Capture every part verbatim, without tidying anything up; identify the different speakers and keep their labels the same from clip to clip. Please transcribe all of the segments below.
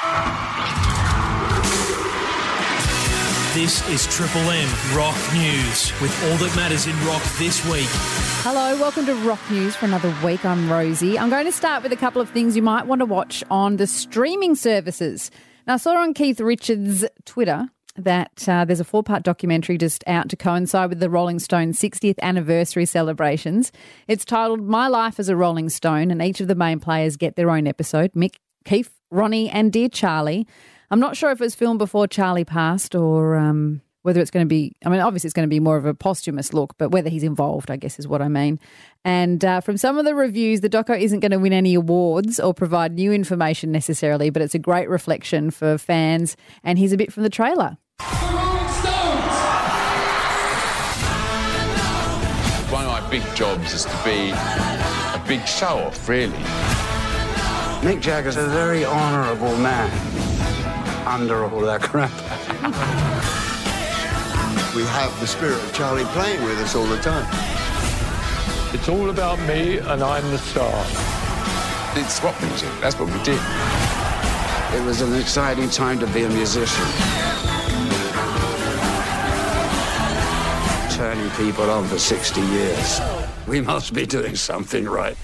Speaker 1: This is Triple M Rock News with all that matters in rock this week.
Speaker 2: Hello, welcome to Rock News for another week. I'm Rosie. I'm going to start with a couple of things you might want to watch on the streaming services. Now, I saw on Keith Richards' Twitter that uh, there's a four-part documentary just out to coincide with the Rolling Stones' sixtieth anniversary celebrations. It's titled My Life as a Rolling Stone, and each of the main players get their own episode. Mick, Keith, Ronnie and Dear Charlie. I'm not sure if it was filmed before Charlie passed or um, whether it's going to be, I mean, obviously it's going to be more of a posthumous look, but whether he's involved, I guess is what I mean. And uh, from some of the reviews, the doco isn't going to win any awards or provide new information necessarily, but it's a great reflection for fans. And here's a bit from the trailer.
Speaker 3: One of my big jobs is to be a big show-off, really.
Speaker 4: Mick Jagger's a very honourable man under all that crap.
Speaker 5: We have the spirit of Charlie playing with us all the time.
Speaker 6: It's all about me and I'm the star.
Speaker 3: It's rock music, that's what we did.
Speaker 4: It was an exciting time to be a musician. Turning people on for sixty years. We must be doing something right.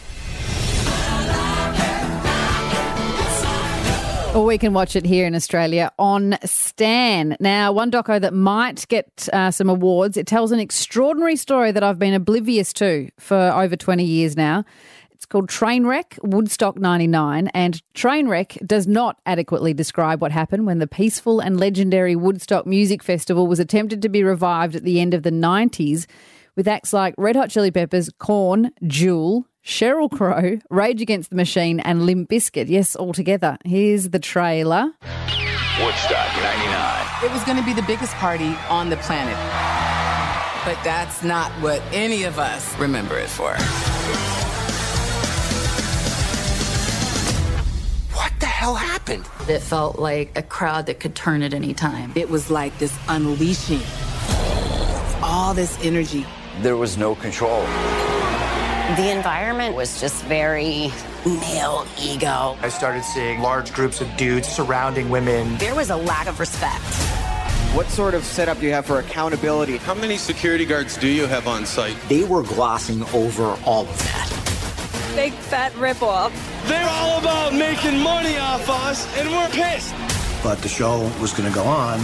Speaker 2: Or we can watch it here in Australia on Stan. Now, one doco that might get uh, some awards, it tells an extraordinary story that I've been oblivious to for over twenty years now. It's called Trainwreck, Woodstock ninety-nine, and Trainwreck does not adequately describe what happened when the peaceful and legendary Woodstock Music Festival was attempted to be revived at the end of the nineties with acts like Red Hot Chili Peppers, Korn, Jewel, Sheryl Crow, Rage Against the Machine and Limp Bizkit. Yes, all together. Here's the trailer.
Speaker 7: Woodstock ninety-nine.
Speaker 8: It was going to be the biggest party on the planet. But that's not what any of us remember it for.
Speaker 7: What the hell happened?
Speaker 9: It felt like a crowd that could turn at any time.
Speaker 8: It was like this unleashing of all this energy.
Speaker 7: There was no control.
Speaker 10: The environment was just very male ego.
Speaker 11: I started seeing large groups of dudes surrounding women.
Speaker 10: There was a lack of respect.
Speaker 12: What sort of setup do you have for accountability?
Speaker 13: How many security guards do you have on site?
Speaker 14: They were glossing over all of that.
Speaker 15: Big fat ripoff.
Speaker 16: They're all about making money off us, and we're pissed.
Speaker 17: But the show was going to go on.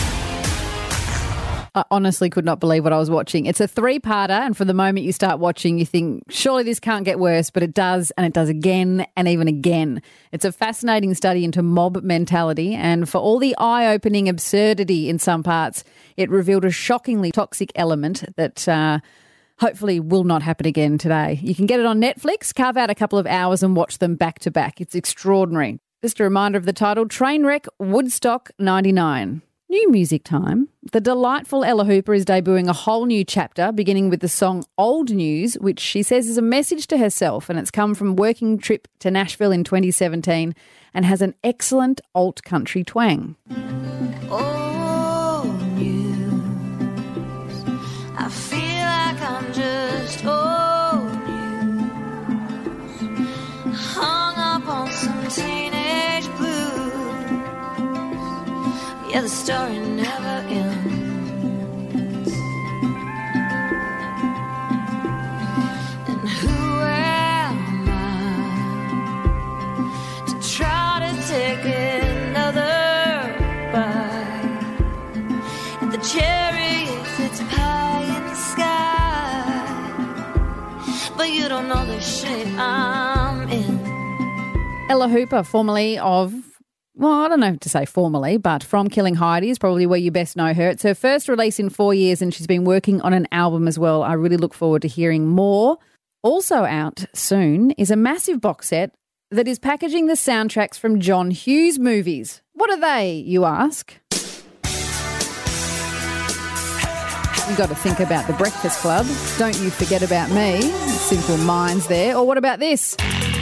Speaker 2: I honestly could not believe what I was watching. It's a three-parter, and from the moment you start watching, you think, surely this can't get worse, but it does, and it does again and even again. It's a fascinating study into mob mentality, and for all the eye-opening absurdity in some parts, it revealed a shockingly toxic element that uh, hopefully will not happen again today. You can get it on Netflix, carve out a couple of hours and watch them back-to-back. It's extraordinary. Just a reminder of the title, Trainwreck, Woodstock ninety-nine. New music time. The delightful Ella Hooper is debuting a whole new chapter, beginning with the song Old News, which she says is a message to herself, and it's come from Working Trip to Nashville in twenty seventeen and has an excellent alt country twang.
Speaker 18: Old news. I feel like I'm just old news. Hung up on some teenage blues. Yeah, the story never ends. And who am I to try to take another bite at the cherry if it's pie in the sky? But you don't know the shape I'm in.
Speaker 2: Ella Hooper, formerly of Well, I don't know to say formally, but From Killing Heidi is probably where you best know her. It's her first release in four years and she's been working on an album as well. I really look forward to hearing more. Also out soon is a massive box set that is packaging the soundtracks from John Hughes movies. What are they, you ask? You've got to think about The Breakfast Club. Don't You Forget About Me. Simple Minds there. Or what about this?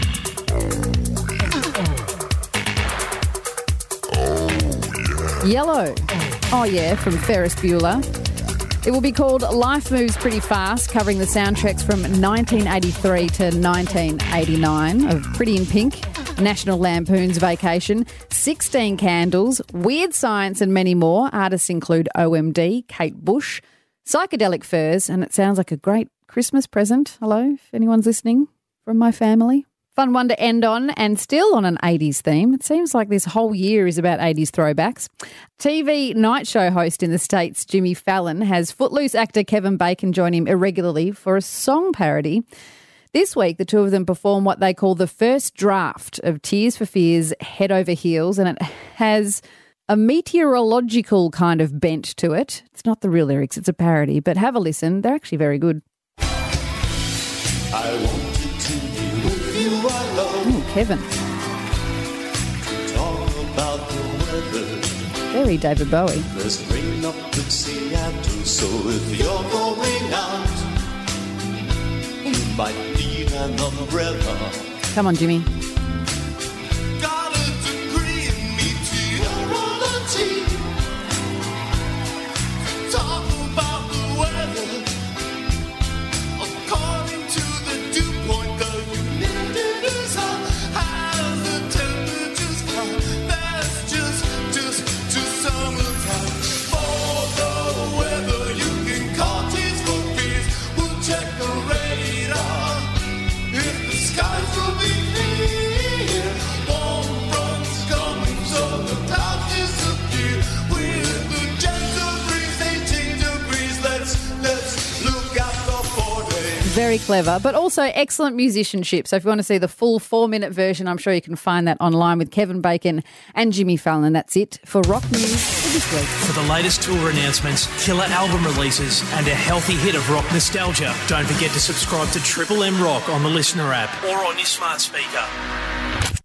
Speaker 2: Yellow. Oh, yeah, from Ferris Bueller. It will be called Life Moves Pretty Fast, covering the soundtracks from nineteen eighty-three to nineteen eighty-nine of Pretty in Pink, National Lampoon's Vacation, sixteen Candles, Weird Science and many more. Artists include O M D, Kate Bush, Psychedelic Furs, and it sounds like a great Christmas present. Hello, if anyone's listening from my family. Fun one to end on, and still on an eighties theme. It seems like this whole year is about eighties throwbacks. T V night show host in the States, Jimmy Fallon, has Footloose actor Kevin Bacon join him irregularly for a song parody. This week, the two of them perform what they call the first draft of Tears for Fears' Head Over Heels, and it has a meteorological kind of bent to it. It's not the real lyrics, it's a parody, but have a listen. They're actually very good.
Speaker 18: I wanted to be with you alone.
Speaker 2: Ooh, Kevin.
Speaker 18: Talk about the weather.
Speaker 2: Very David Bowie.
Speaker 18: There's rain up in Seattle, so if you're going out, you might need an umbrella.
Speaker 2: Come on, Jimmy.
Speaker 18: Got a degree in meteorology. Talk about the weather. According to the dew point, the humidity's up. As the temperature's come, that's just, just, just summertime. For the weather, you can call Tears for Fears. We'll check the radar. If the skies will be clear, warm fronts coming, so the clouds disappear. With the gentle breeze, eighteen degrees, let's, let's look out the forty.
Speaker 2: Very clever, but also excellent musicianship. So if you want to see the full four-minute version, I'm sure you can find that online with Kevin Bacon and Jimmy Fallon. That's it for Rock News for this week.
Speaker 1: For the latest tour announcements, killer album releases, and a healthy hit of rock nostalgia, don't forget to subscribe to Triple M Rock on the Listener app or on your smart speaker.